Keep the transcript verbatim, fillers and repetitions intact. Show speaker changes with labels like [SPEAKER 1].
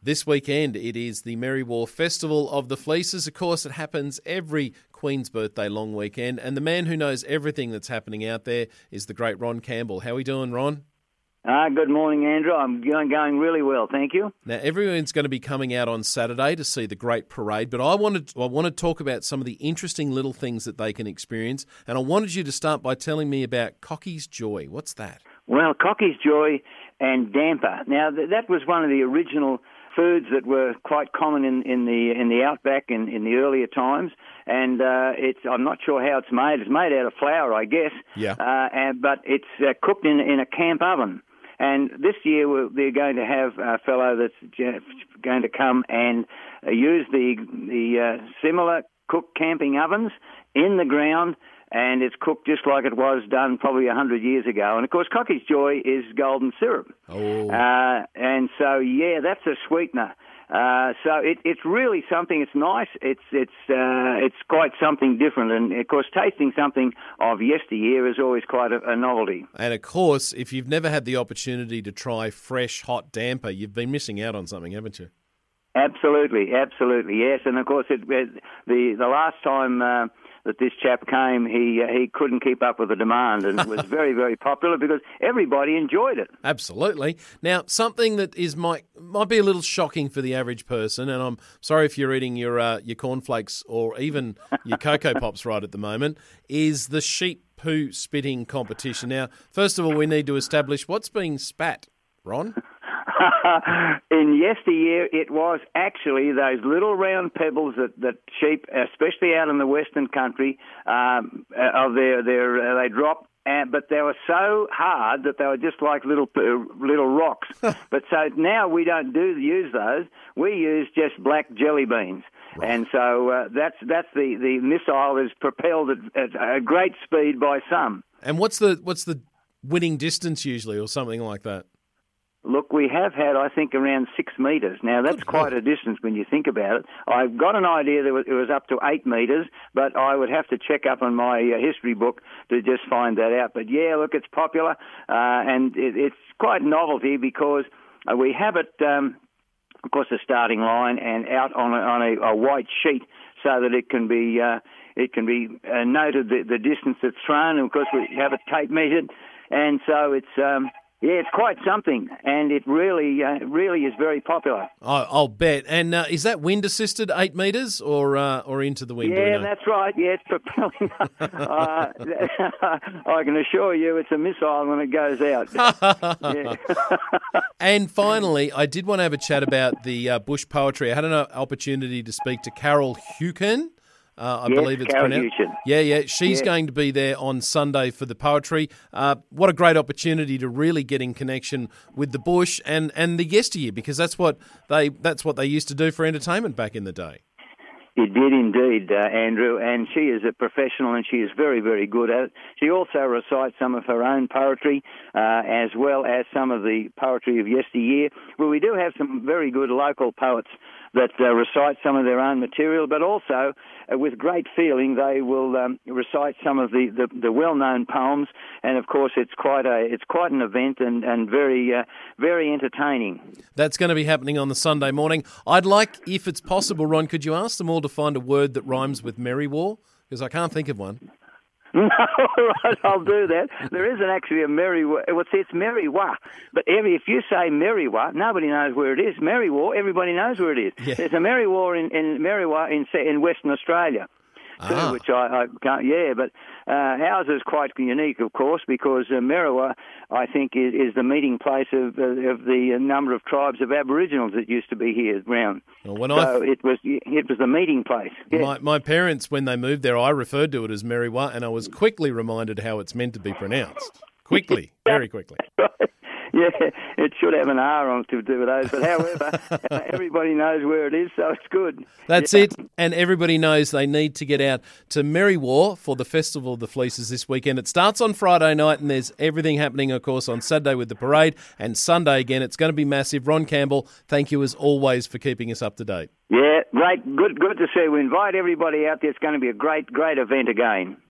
[SPEAKER 1] This weekend, it is the Merriwa Festival of the Fleeces. Of course, it happens every Queen's Birthday long weekend, and the man who knows everything that's happening out there is the great Ron Campbell. How are we doing, Ron?
[SPEAKER 2] Uh, good morning, Andrew. I'm going, going really well, thank you.
[SPEAKER 1] Now, everyone's going to be coming out on Saturday to see the great parade, but I wanted I want to talk about some of the interesting little things that they can experience, and I wanted you to start by telling me about Cocky's Joy. What's that?
[SPEAKER 2] Well, Cocky's Joy and damper. Now, th- that was one of the original foods that were quite common in, in the in the outback in, in the earlier times, and uh, it's I'm not sure how it's made. It's made out of flour, I guess.
[SPEAKER 1] Yeah.
[SPEAKER 2] Uh, and, but it's uh, cooked in in a camp oven. And this year we're, they're going to have a fellow that's going to come and uh, use the the uh, similar cooked camping ovens in the ground, and it's cooked just like it was done probably a hundred years ago. And of course, Cocky's Joy is golden syrup.
[SPEAKER 1] Oh.
[SPEAKER 2] Uh, and so yeah, that's a sweetener. Uh, so it, it's really something. It's nice. It's it's uh, it's quite something different, and of course, tasting something of yesteryear is always quite a, a novelty.
[SPEAKER 1] And of course, if you've never had the opportunity to try fresh hot damper, you've been missing out on something, haven't you?
[SPEAKER 2] Absolutely, absolutely, yes. And of course, it, it, the the last time uh, that this chap came, he uh, he couldn't keep up with the demand, and it was very, very popular because everybody enjoyed it.
[SPEAKER 1] Absolutely. Now, something that is might might be a little shocking for the average person, and I'm sorry if you're eating your uh, your cornflakes or even your Cocoa Pops right at the moment, is the sheep poo spitting competition. Now, first of all, we need to establish what's being spat, Ron.
[SPEAKER 2] In yesteryear, it was actually those little round pebbles that, that sheep, especially out in the western country, um, of their their uh, they drop. And, but they were so hard that they were just like little little rocks. But so now we don't do use those. We use just black jelly beans. Right. And so uh, that's that's the, the missile is propelled at, at a great speed by some.
[SPEAKER 1] And what's the what's the winning distance usually, or something like that?
[SPEAKER 2] Look, we have had, I think, around six metres. Now, that's quite a distance when you think about it. I've got an idea that it was up to eight metres, but I would have to check up on my uh, history book to just find that out. But, yeah, look, it's popular, uh, and it, it's quite a novelty because uh, we have it, um, of course, a starting line and out on a, on a, a white sheet so that it can be uh, it can be uh, noted the, the distance that's thrown. And, of course, we have it tape measured, and so it's... Um, Yeah, it's quite something, and it really, uh, really is very popular.
[SPEAKER 1] Oh, I'll bet. And uh, is that wind assisted, eight metres, or uh, or into the wind?
[SPEAKER 2] Yeah, that's right. Yeah, it's propelling. uh, I can assure you, it's a missile when it goes out. Yeah.
[SPEAKER 1] And finally, I did want to have a chat about the uh, bush poetry. I had an opportunity to speak to Carol Hukin. Uh, I
[SPEAKER 2] yes,
[SPEAKER 1] believe it's
[SPEAKER 2] Carol
[SPEAKER 1] pronounced.
[SPEAKER 2] Hukin.
[SPEAKER 1] Yeah, yeah. She's
[SPEAKER 2] yeah.
[SPEAKER 1] going to be there on Sunday for the poetry. Uh, what a great opportunity to really get in connection with the bush and, and the yesteryear, because that's what they that's what they used to do for entertainment back in the day.
[SPEAKER 2] It did indeed, uh, Andrew, and she is a professional and she is very, very good at it. She also recites some of her own poetry uh, as well as some of the poetry of yesteryear. Well, we do have some very good local poets that uh, recite some of their own material, but also uh, with great feeling they will um, recite some of the, the, the well-known poems, and of course it's quite a it's quite an event and, and very uh, very entertaining.
[SPEAKER 1] That's going to be happening on the Sunday morning. I'd like, if it's possible, Ron, could you ask them all to find a word that rhymes with Merriwa? Because I can't think of one.
[SPEAKER 2] No, right, I'll do that. There isn't actually a Merriwa. Well, see, it's Merriwa. But every, if you say Merriwa, nobody knows where it is. Merriwa, everybody knows where it is.
[SPEAKER 1] Yeah.
[SPEAKER 2] There's a Merriwa in, in Merriwa in, in Western Australia. Too,
[SPEAKER 1] Ah.
[SPEAKER 2] which I, I can't, yeah, but uh, ours is quite unique, of course, because uh, Merriwa, I think, is, is the meeting place of, uh, of the number of tribes of Aboriginals that used to be here around.
[SPEAKER 1] Well, when
[SPEAKER 2] so
[SPEAKER 1] I
[SPEAKER 2] it was it was the meeting place. Yeah.
[SPEAKER 1] my, my parents, when they moved there, I referred to it as Merriwa, and I was quickly reminded how it's meant to be pronounced. Quickly, very quickly.
[SPEAKER 2] Right. Yeah, it should have an R on it to do with those, but however, everybody knows where it is, so it's good.
[SPEAKER 1] That's
[SPEAKER 2] yeah.
[SPEAKER 1] it, and everybody knows they need to get out to Merriwa for the Festival of the Fleeces this weekend. It starts on Friday night, and there's everything happening, of course, on Saturday with the parade, and Sunday again. It's going to be massive. Ron Campbell, thank you as always for keeping us up to date.
[SPEAKER 2] Yeah, great, good, good to see. We invite everybody out there. It's going to be a great, great event again.